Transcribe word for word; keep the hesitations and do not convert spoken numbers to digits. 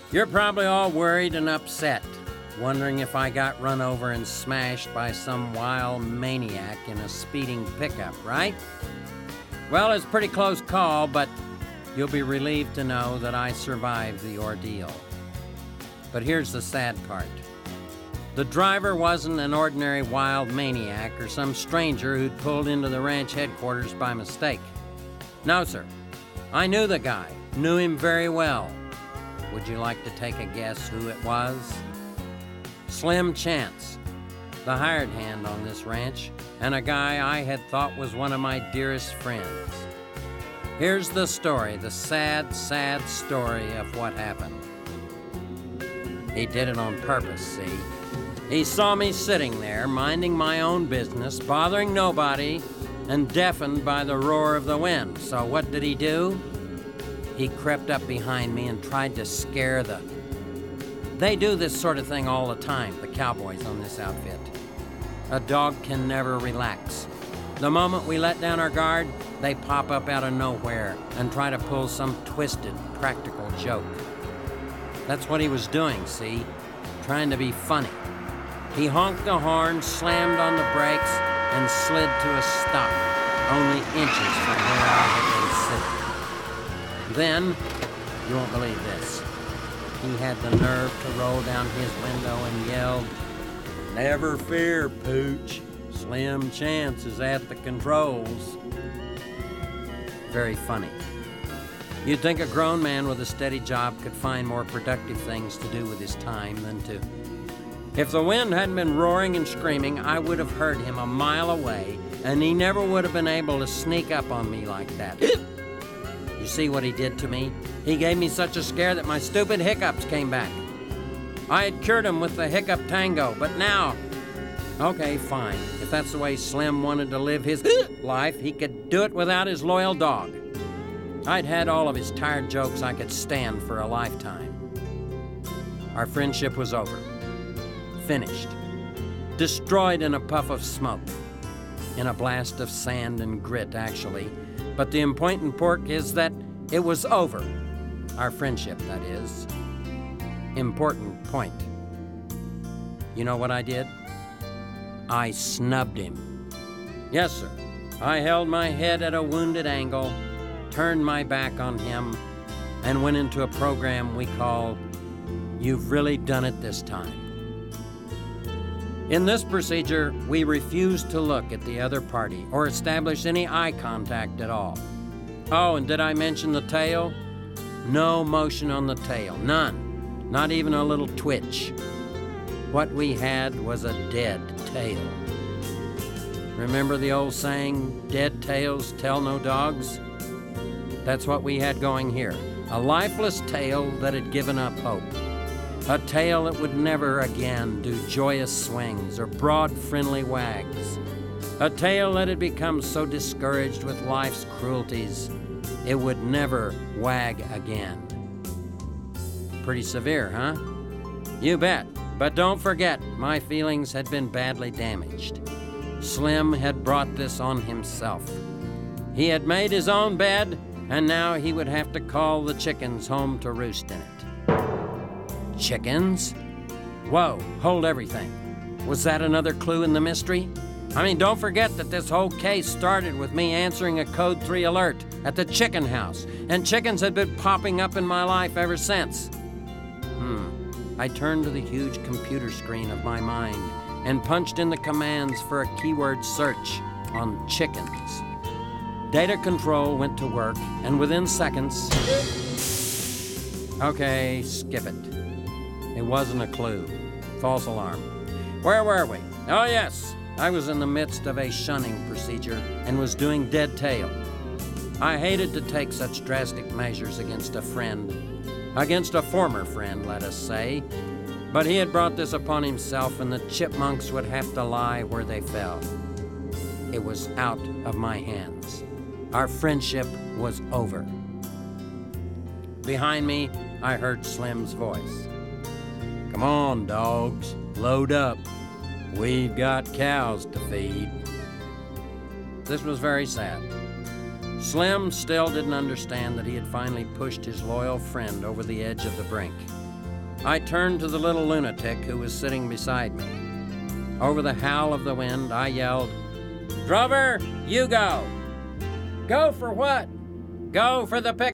You're probably all worried and upset, wondering if I got run over and smashed by some wild maniac in a speeding pickup, right? Well, it's a pretty close call, but you'll be relieved to know that I survived the ordeal. But here's the sad part. The driver wasn't an ordinary wild maniac or some stranger who'd pulled into the ranch headquarters by mistake. No, sir. I knew the guy, knew him very well. Would you like to take a guess who it was? Slim Chance, the hired hand on this ranch, and a guy I had thought was one of my dearest friends. Here's the story, the sad, sad story of what happened. He did it on purpose, see? He saw me sitting there, minding my own business, bothering nobody, and deafened by the roar of the wind. So what did he do? He crept up behind me and tried to scare the... They do this sort of thing all the time, the cowboys on this outfit. A dog can never relax. The moment we let down our guard, they pop up out of nowhere and try to pull some twisted, practical joke. That's what he was doing, see? Trying to be funny. He honked the horn, slammed on the brakes, and slid to a stop, only inches from where I had been sitting. Then, you won't believe this, he had the nerve to roll down his window and yelled, "Never fear, Pooch. Slim Chance is at the controls." Very funny. You'd think a grown man with a steady job could find more productive things to do with his time than to... If the wind hadn't been roaring and screaming, I would have heard him a mile away, and he never would have been able to sneak up on me like that. You see what he did to me? He gave me such a scare that my stupid hiccups came back. I had cured him with the hiccup tango, but now... Okay, fine. If that's the way Slim wanted to live his life, he could do it without his loyal dog. I'd had all of his tired jokes I could stand for a lifetime. Our friendship was over. Finished. Destroyed in a puff of smoke. In a blast of sand and grit, actually. But the important part is that it was over. Our friendship, that is. Important point. You know what I did? I snubbed him. Yes, sir. I held my head at a wounded angle, turned my back on him, and went into a program we call You've Really Done It This Time. In this procedure, we refuse to look at the other party or establish any eye contact at all. Oh, and did I mention the tail? No motion on the tail, none, not even a little twitch. What we had was a dead tail. Remember the old saying, dead tails tell no dogs? That's what we had going here, a lifeless tail that had given up hope. A tail that would never again do joyous swings or broad, friendly wags. A tail that had become so discouraged with life's cruelties, it would never wag again. Pretty severe, huh? You bet. But don't forget, my feelings had been badly damaged. Slim had brought this on himself. He had made his own bed, and now he would have to call the chickens home to roost in it. Chickens? Whoa, hold everything. Was that another clue in the mystery? I mean, don't forget that this whole case started with me answering a Code three alert at the chicken house, and chickens had been popping up in my life ever since. Hmm. I turned to the huge computer screen of my mind and punched in the commands for a keyword search on chickens. Data control went to work, and within seconds... Okay, skip it. It wasn't a clue. False alarm. Where were we? Oh, yes. I was in the midst of a shunning procedure and was doing dead tail. I hated to take such drastic measures against a friend. Against a former friend, let us say. But he had brought this upon himself, and the chipmunks would have to lie where they fell. It was out of my hands. Our friendship was over. Behind me, I heard Slim's voice. Come on, dogs, load up. We've got cows to feed. This was very sad. Slim still didn't understand that he had finally pushed his loyal friend over the edge of the brink. I turned to the little lunatic who was sitting beside me. Over the howl of the wind, I yelled, "Drover, you go!" "Go for what?" "Go for the pickup."